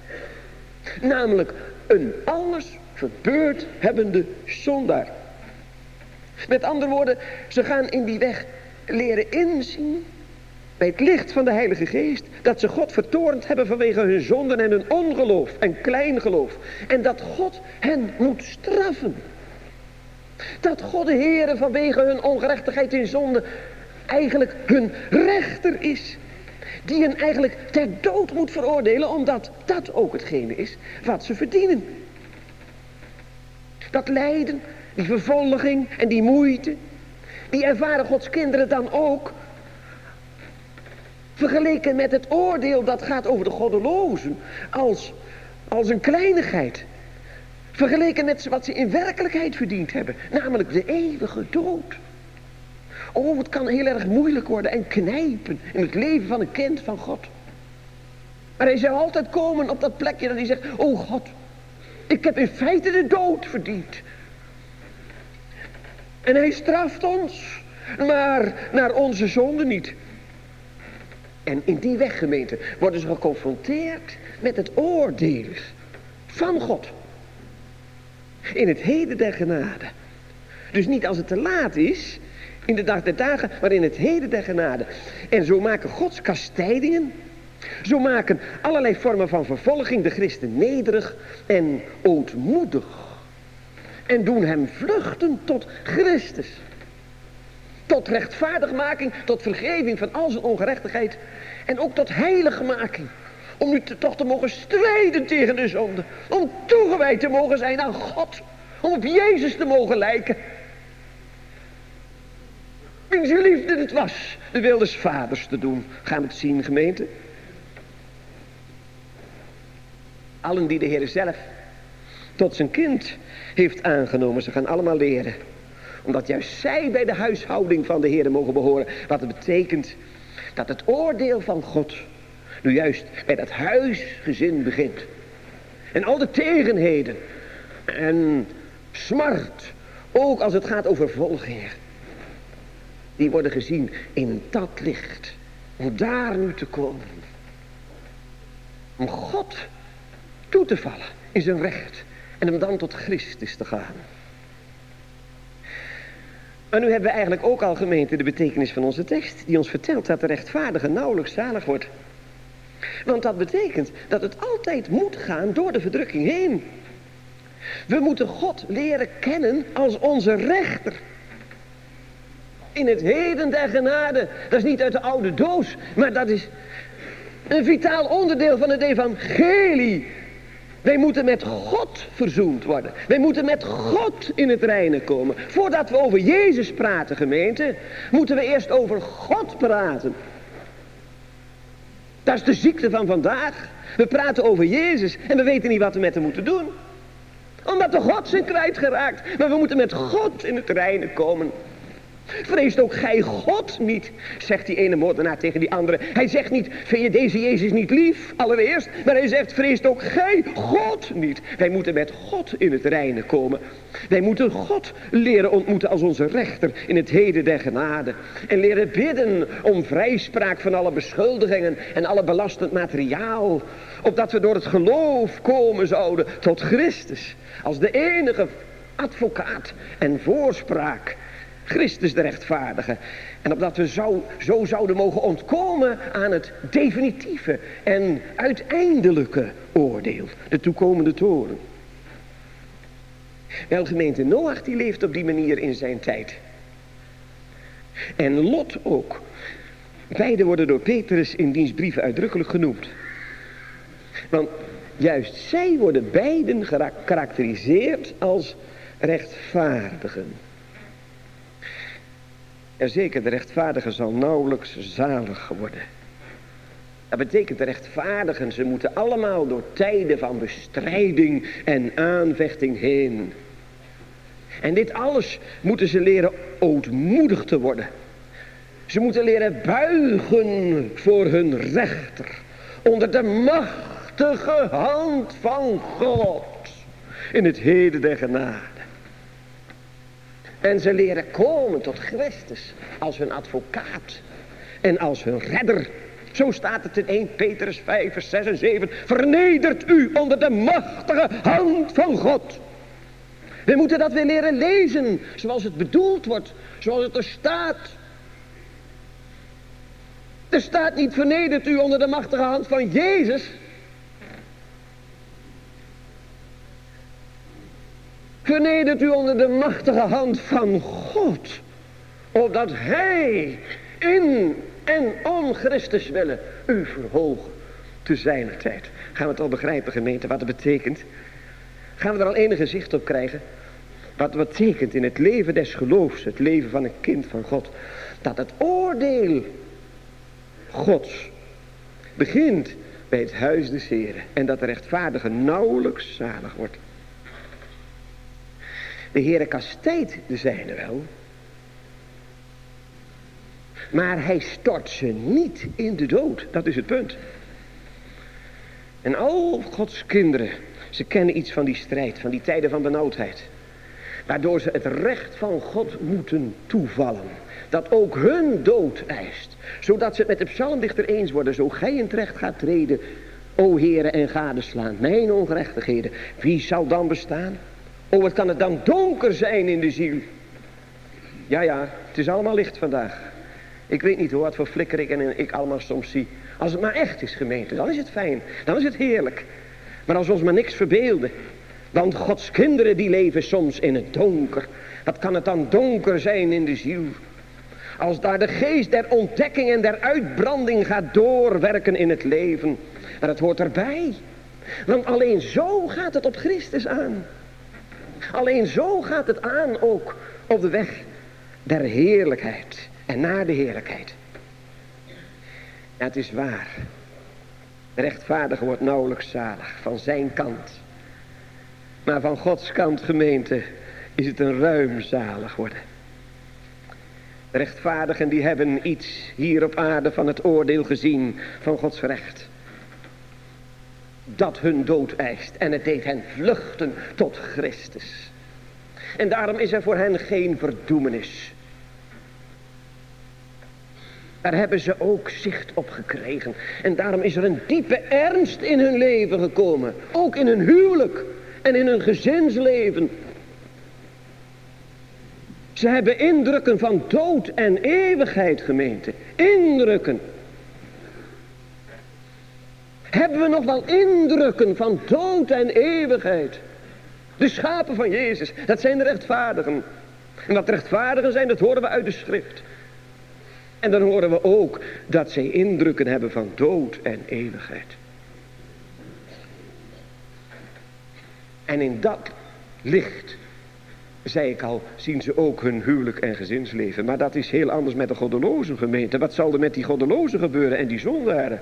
Namelijk een alles verbeurd hebbende zondaar. Met andere woorden, ze gaan in die weg leren inzien bij het licht van de Heilige Geest dat ze God vertoornd hebben vanwege hun zonden en hun ongeloof en kleingeloof. En dat God hen moet straffen. Dat God de Heere vanwege hun ongerechtigheid in zonde eigenlijk hun rechter is. Die hen eigenlijk ter dood moet veroordelen, omdat dat ook hetgene is wat ze verdienen. Dat lijden, die vervolging en die moeite, die ervaren Gods kinderen dan ook. Vergeleken met het oordeel dat gaat over de goddelozen als een kleinigheid. Vergeleken met wat ze in werkelijkheid verdiend hebben, namelijk de eeuwige dood. Oh, het kan heel erg moeilijk worden en knijpen in het leven van een kind van God. Maar hij zal altijd komen op dat plekje dat hij zegt, oh God, ik heb in feite de dood verdiend. En hij straft ons, maar naar onze zonde niet. En in die weg, gemeente, worden ze geconfronteerd met het oordeel van God. In het heden der genade. Dus niet als het te laat is, in de dag der dagen, maar in het heden der genade. En zo maken Gods kastijdingen, zo maken allerlei vormen van vervolging de christen nederig en ootmoedig. En doen hem vluchten tot Christus. Tot rechtvaardigmaking, tot vergeving van al zijn ongerechtigheid. En ook tot heiligmaking. Om nu toch te mogen strijden tegen de zonde. Om toegewijd te mogen zijn aan God. Om op Jezus te mogen lijken. Wiens liefde het was de wil des vaders te doen. Gaan we het zien, gemeente? Allen die de Heer zelf tot zijn kind heeft aangenomen, ze gaan allemaal leren. Omdat juist zij bij de huishouding van de Heer mogen behoren. Wat het betekent dat het oordeel van God nu juist bij dat huisgezin begint. En al de tegenheden en smart, ook als het gaat over volgingen, die worden gezien in dat licht. Om daar nu te komen. Om God toe te vallen in zijn recht. En om dan tot Christus te gaan. Maar nu hebben we eigenlijk ook al, gemeente, de betekenis van onze tekst. Die ons vertelt dat de rechtvaardige nauwelijks zalig wordt. Want dat betekent dat het altijd moet gaan door de verdrukking heen. We moeten God leren kennen als onze rechter. In het heden der genade. Dat is niet uit de oude doos. Maar dat is een vitaal onderdeel van het evangelie. Wij moeten met God verzoend worden. Wij moeten met God in het reine komen. Voordat we over Jezus praten, gemeente, moeten we eerst over God praten. Dat is de ziekte van vandaag. We praten over Jezus en we weten niet wat we met hem moeten doen. Omdat de God zijn kwijtgeraakt. Maar we moeten met God in het reine komen. Vreest ook gij God niet, zegt die ene moordenaar tegen die andere. Hij zegt niet, vind je deze Jezus niet lief, allereerst. Maar hij zegt, vreest ook gij God niet. Wij moeten met God in het reine komen. Wij moeten God leren ontmoeten als onze rechter in het heden der genade. En leren bidden om vrijspraak van alle beschuldigingen en alle belastend materiaal. Opdat we door het geloof komen zouden tot Christus. Als de enige advocaat en voorspraak. Christus de rechtvaardige. En opdat we zo zouden mogen ontkomen aan het definitieve en uiteindelijke oordeel. De toekomende toren. Wel, gemeente, Noach die leeft op die manier in zijn tijd. En Lot ook. Beide worden door Petrus in diens brieven uitdrukkelijk genoemd. Want juist zij worden beiden gekarakteriseerd als rechtvaardigen. En zeker, de rechtvaardige zal nauwelijks zalig worden. Dat betekent, de rechtvaardigen, ze moeten allemaal door tijden van bestrijding en aanvechting heen. En dit alles moeten ze leren ootmoedig te worden. Ze moeten leren buigen voor hun rechter. Onder de machtige hand van God. In het heden der genade. En ze leren komen tot Christus als hun advocaat en als hun redder. Zo staat het in 1 Petrus 5 vers 6 en 7. Vernedert u onder de machtige hand van God. We moeten dat weer leren lezen zoals het bedoeld wordt, zoals het er staat. Er staat niet vernedert u onder de machtige hand van Jezus. Vernedert u onder de machtige hand van God. Opdat Hij in en om Christus willen u verhogen te zijner tijd. Gaan we het al begrijpen, gemeente, wat het betekent? Gaan we er al enige zicht op krijgen? Wat het betekent in het leven des geloofs, het leven van een kind van God. Dat het oordeel Gods begint bij het huis des Heren. En dat de rechtvaardige nauwelijks zalig wordt. De Heere kastijdt de zijne wel. Maar hij stort ze niet in de dood. Dat is het punt. En al Gods kinderen, ze kennen iets van die strijd, van die tijden van benauwdheid. Waardoor ze het recht van God moeten toevallen. Dat ook hun dood eist. Zodat ze het met de psalmdichter eens worden. Zo gij in het recht gaat treden, o Heere, en gadeslaan mijn ongerechtigheden. Wie zal dan bestaan? O, wat kan het dan donker zijn in de ziel. Ja, het is allemaal licht vandaag. Ik weet niet hoor, wat voor flikkeringen ik allemaal soms zie. Als het maar echt is, gemeente, dan is het fijn. Dan is het heerlijk. Maar als we ons maar niks verbeelden. Want Gods kinderen die leven soms in het donker. Wat kan het dan donker zijn in de ziel? Als daar de geest der ontdekking en der uitbranding gaat doorwerken in het leven. Maar het hoort erbij. Want alleen zo gaat het op Christus aan. Alleen zo gaat het aan ook op de weg der heerlijkheid. En naar de heerlijkheid. Ja, het is waar. De rechtvaardige wordt nauwelijks zalig van zijn kant. Maar van Gods kant, gemeente, is het een ruim zalig worden. De rechtvaardigen die hebben iets hier op aarde van het oordeel gezien van Gods recht. Dat hun dood eist en het deed hen vluchten tot Christus. En daarom is er voor hen geen verdoemenis. Daar hebben ze ook zicht op gekregen. En daarom is er een diepe ernst in hun leven gekomen. Ook in hun huwelijk en in hun gezinsleven. Ze hebben indrukken van dood en eeuwigheid, gemeente. Indrukken. Hebben we nog wel indrukken van dood en eeuwigheid? De schapen van Jezus, dat zijn de rechtvaardigen. En wat rechtvaardigen zijn, dat horen we uit de schrift. En dan horen we ook dat zij indrukken hebben van dood en eeuwigheid. En in dat licht, zei ik al, zien ze ook hun huwelijk en gezinsleven. Maar dat is heel anders met de goddeloze gemeente. Wat zal er met die goddelozen gebeuren en die zondaren?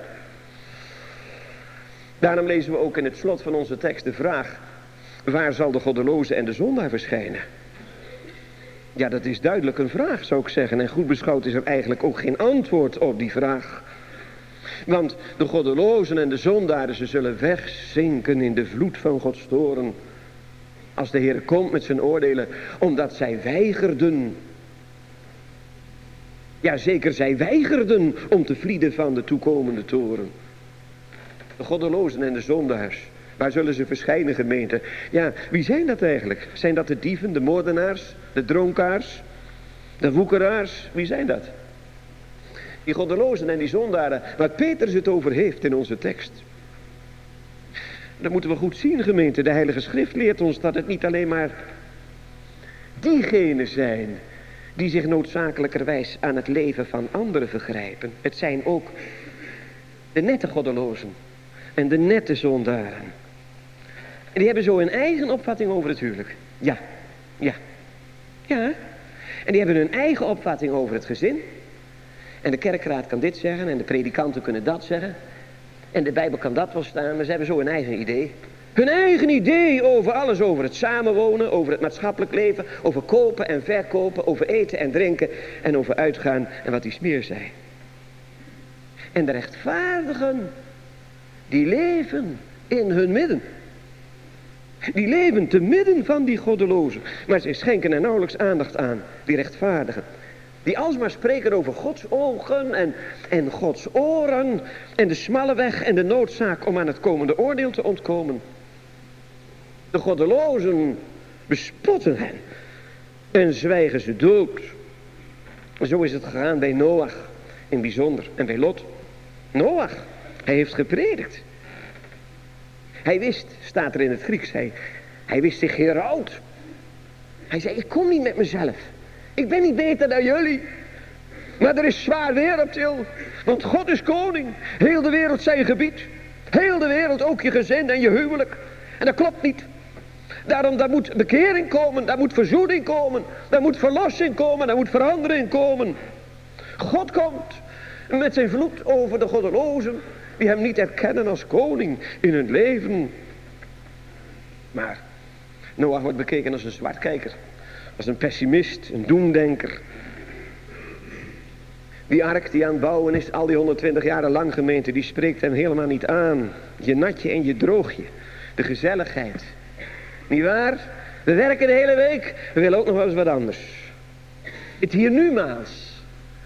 Daarom lezen we ook in het slot van onze tekst de vraag: waar zal de goddeloze en de zondaar verschijnen? Ja, dat is duidelijk een vraag, zou ik zeggen. En goed beschouwd is er eigenlijk ook geen antwoord op die vraag. Want de goddelozen en de zondaren, ze zullen wegzinken in de vloed van Gods toorn. Als de Heer komt met zijn oordelen, omdat zij weigerden. Ja, zeker, zij weigerden om te vlieden van de toekomende toorn. De goddelozen en de zondaars, waar zullen ze verschijnen, gemeente? Ja, wie zijn dat eigenlijk? Zijn dat de dieven, de moordenaars, de dronkaars, de woekeraars? Wie zijn dat? Die goddelozen en die zondaren, waar Petrus het over heeft in onze tekst. Dat moeten we goed zien, gemeente. De Heilige Schrift leert ons dat het niet alleen maar diegenen zijn die zich noodzakelijkerwijs aan het leven van anderen vergrijpen. Het zijn ook de nette goddelozen en de nette zondaren. En die hebben zo een eigen opvatting over het huwelijk. Ja. En die hebben hun eigen opvatting over het gezin. En de kerkraad kan dit zeggen en de predikanten kunnen dat zeggen. En de Bijbel kan dat wel staan, maar ze hebben zo een eigen idee. Hun eigen idee over alles, over het samenwonen, over het maatschappelijk leven, over kopen en verkopen, over eten en drinken en over uitgaan en wat iets meer zei. En de rechtvaardigen, die leven in hun midden. Die leven te midden van die goddelozen. Maar ze schenken er nauwelijks aandacht aan, die rechtvaardigen. Die alsmaar spreken over Gods ogen en Gods oren en de smalle weg en de noodzaak om aan het komende oordeel te ontkomen. De goddelozen bespotten hen en zwijgen ze dood. Zo is het gegaan bij Noach in bijzonder en bij Lot. Noach, hij heeft gepredikt. Hij wist, staat er in het Grieks, hij wist zich heroud. Hij zei, ik kom niet met mezelf. Ik ben niet beter dan jullie. Maar er is zwaar weer op til. Want God is koning. Heel de wereld zijn gebied. Heel de wereld, ook je gezin en je huwelijk. En dat klopt niet. Daarom, daar moet bekering komen. Daar moet verzoening komen. Daar moet verlossing komen. Daar moet verandering komen. God komt met zijn vloed over de goddelozen. Die hem niet erkennen als koning in hun leven. Maar Noach wordt bekeken als een zwartkijker. Als een pessimist, een doemdenker. Die ark die aan het bouwen is, al die 120 jaren lang gemeente, die spreekt hem helemaal niet aan. Je natje en je droogje. De gezelligheid. Niet waar? We werken de hele week. We willen ook nog wel eens wat anders. Het hier nu maals.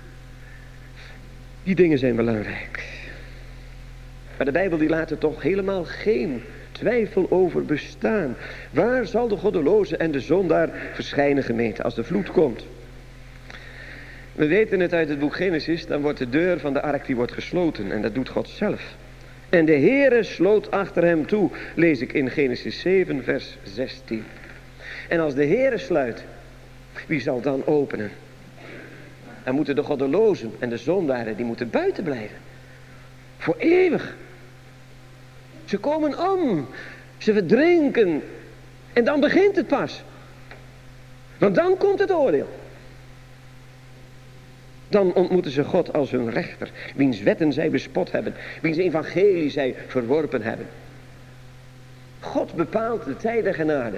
Die dingen zijn belangrijk. Maar de Bijbel die laat er toch helemaal geen twijfel over bestaan. Waar zal de goddeloze en de zondaar verschijnen, gemeente, als de vloed komt? We weten het uit het boek Genesis, dan wordt de deur van de ark die wordt gesloten. En dat doet God zelf. En de Heere sloot achter hem toe, lees ik in Genesis 7 vers 16. En als de Heere sluit, wie zal dan openen? Dan moeten de goddelozen en de zondaren, die moeten buiten blijven. Voor eeuwig. Ze komen om. Ze verdrinken. En dan begint het pas. Want dan komt het oordeel. Dan ontmoeten ze God als hun rechter. Wiens wetten zij bespot hebben. Wiens evangelie zij verworpen hebben. God bepaalt de tijd der genade.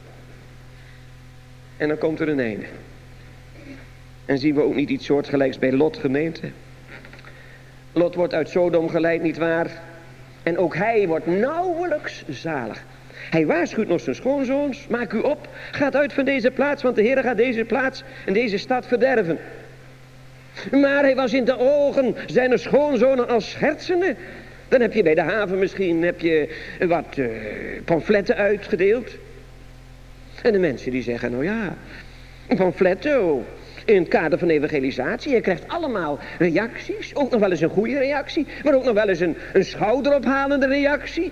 En dan komt er een einde. En zien we ook niet iets soortgelijks bij Lot, gemeente. Lot wordt uit Sodom geleid, nietwaar? En ook hij wordt nauwelijks zalig. Hij waarschuwt nog zijn schoonzoons. Maak u op, gaat uit van deze plaats, want de Heer gaat deze plaats en deze stad verderven. Maar hij was in de ogen zijn schoonzonen als schertsende. Dan heb je bij de haven misschien wat pamfletten uitgedeeld. En de mensen die zeggen, nou ja, pamfletten in het kader van evangelisatie. Je krijgt allemaal reacties. Ook nog wel eens een goede reactie. Maar ook nog wel eens een schouderophalende reactie.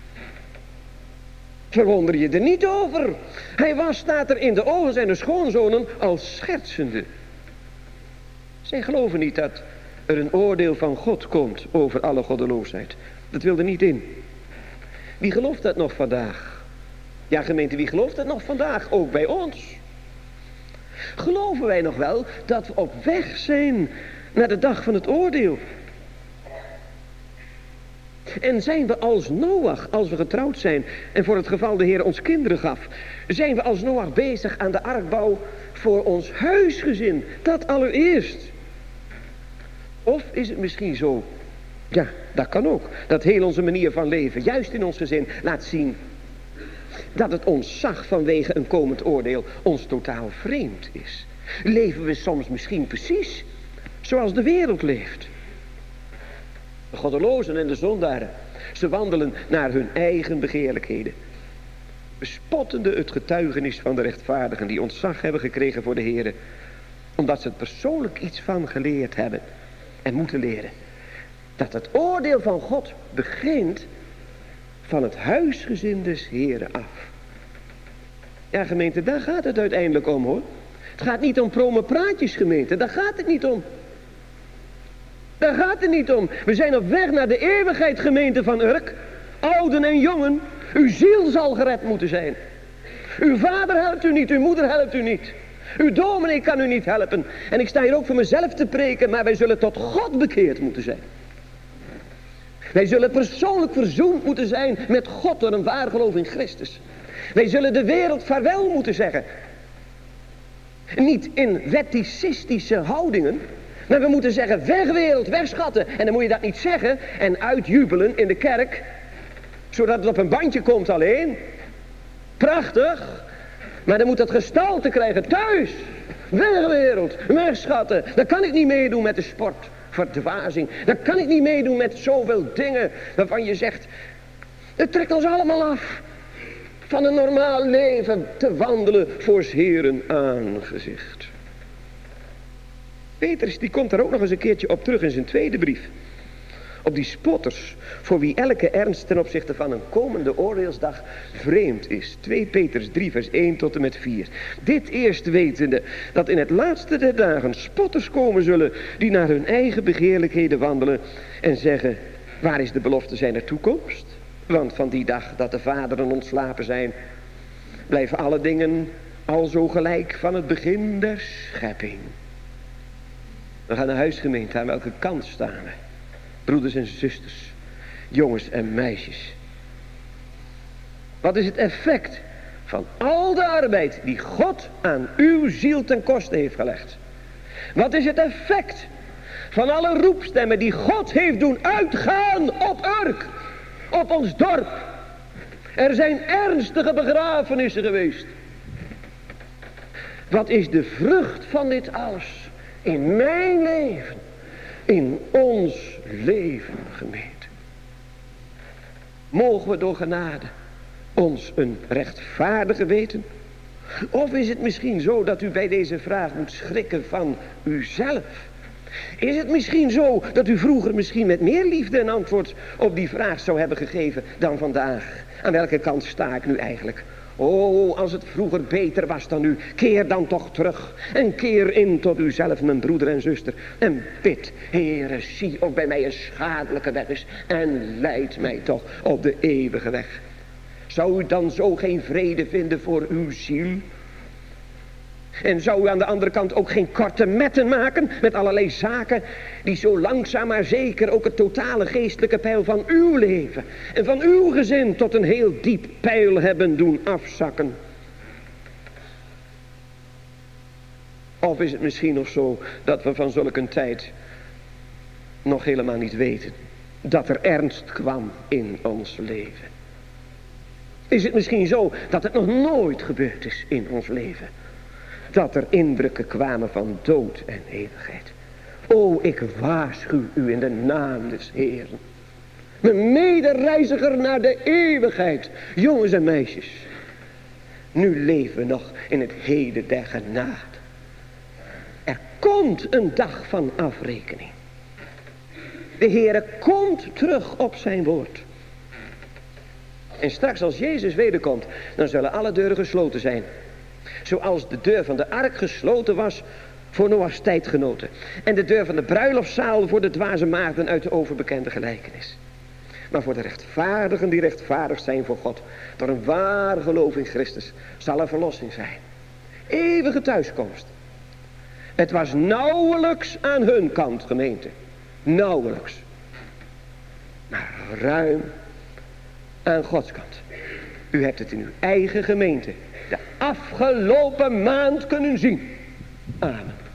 Verwonder je er niet over. Hij was, staat er in de ogen zijn de schoonzonen als schertsende. Zij geloven niet dat er een oordeel van God komt over alle goddeloosheid. Dat wil er niet in. Wie gelooft dat nog vandaag? Ja, gemeente, wie gelooft dat nog vandaag? Ook bij ons. Geloven wij nog wel dat we op weg zijn naar de dag van het oordeel? En zijn we als Noach, als we getrouwd zijn en voor het geval de Heer ons kinderen gaf, zijn we als Noach bezig aan de arkbouw voor ons huisgezin? Dat allereerst. Of is het misschien zo, ja, dat kan ook, dat heel onze manier van leven, juist in ons gezin, laat zien dat het ontzag vanwege een komend oordeel ons totaal vreemd is. Leven we soms misschien precies zoals de wereld leeft. De goddelozen en de zondaren, ze wandelen naar hun eigen begeerlijkheden. Bespottende het getuigenis van de rechtvaardigen die ontzag hebben gekregen voor de Heere, omdat ze er persoonlijk iets van geleerd hebben en moeten leren. Dat het oordeel van God begint van het huisgezin des Heeren af. Ja, gemeente, daar gaat het uiteindelijk om, hoor. Het gaat niet om vrome praatjes, gemeente. Daar gaat het niet om. Daar gaat het niet om. We zijn op weg naar de eeuwigheid, gemeente van Urk. Ouden en jongen, uw ziel zal gered moeten zijn. Uw vader helpt u niet, uw moeder helpt u niet. Uw dominee kan u niet helpen. En ik sta hier ook voor mezelf te preken, maar wij zullen tot God bekeerd moeten zijn. Wij zullen persoonlijk verzoend moeten zijn met God door een waar geloof in Christus. Wij zullen de wereld vaarwel moeten zeggen. Niet in wetticistische houdingen, maar we moeten zeggen, weg wereld, weg schatten. En dan moet je dat niet zeggen en uitjubelen in de kerk, zodat het op een bandje komt alleen. Prachtig, maar dan moet dat gestalte krijgen thuis. Weg wereld, weg schatten. Dan kan ik niet meedoen met de sport. Verdwazing. Dan kan ik niet meedoen met zoveel dingen waarvan je zegt, het trekt ons allemaal af van een normaal leven te wandelen voor 's Heeren aangezicht. Petrus die komt daar ook nog eens een keertje op terug in zijn tweede brief. Op die spotters, voor wie elke ernst ten opzichte van een komende oordeelsdag vreemd is. 2 Petrus 3 vers 1 tot en met 4. Dit eerst wetende, dat in het laatste der dagen spotters komen zullen, die naar hun eigen begeerlijkheden wandelen en zeggen, waar is de belofte zijner toekomst? Want van die dag dat de vaderen ontslapen zijn, blijven alle dingen alzo gelijk van het begin der schepping. We gaan naar huisgemeente, aan welke kant staan we? Broeders en zusters, jongens en meisjes. Wat is het effect van al de arbeid die God aan uw ziel ten koste heeft gelegd? Wat is het effect van alle roepstemmen die God heeft doen uitgaan op Urk, op ons dorp. Er zijn ernstige begrafenissen geweest. Wat is de vrucht van dit alles? In mijn leven, in ons leven, gemeente. Mogen we door genade ons een rechtvaardige weten? Of is het misschien zo dat u bij deze vraag moet schrikken van uzelf? Is het misschien zo dat u vroeger misschien met meer liefde een antwoord op die vraag zou hebben gegeven dan vandaag? Aan welke kant sta ik nu eigenlijk? Oh, als het vroeger beter was dan u, keer dan toch terug en keer in tot uzelf, mijn broeder en zuster. En bid, Heere, zie ook bij mij een schadelijke weg is en leid mij toch op de eeuwige weg. Zou u dan zo geen vrede vinden voor uw ziel? En zou u aan de andere kant ook geen korte metten maken met allerlei zaken die zo langzaam maar zeker ook het totale geestelijke peil van uw leven en van uw gezin tot een heel diep peil hebben doen afzakken? Of is het misschien nog zo dat we van zulk een tijd nog helemaal niet weten dat er ernst kwam in ons leven? Is het misschien zo dat het nog nooit gebeurd is in ons leven? Dat er indrukken kwamen van dood en eeuwigheid. O, ik waarschuw u in de naam des Heeren. Mijn medereiziger naar de eeuwigheid. Jongens en meisjes. Nu leven we nog in het heden der genade. Er komt een dag van afrekening. De Heere komt terug op zijn woord. En straks als Jezus wederkomt, dan zullen alle deuren gesloten zijn. Zoals de deur van de ark gesloten was voor Noach's tijdgenoten. En de deur van de bruiloftszaal voor de dwaze maagden uit de overbekende gelijkenis. Maar voor de rechtvaardigen die rechtvaardig zijn voor God, door een waar geloof in Christus, zal er verlossing zijn. Eeuwige thuiskomst. Het was nauwelijks aan hun kant, gemeente. Nauwelijks. Maar ruim aan Gods kant. U hebt het in uw eigen gemeente de afgelopen maand kunnen zien. Amen.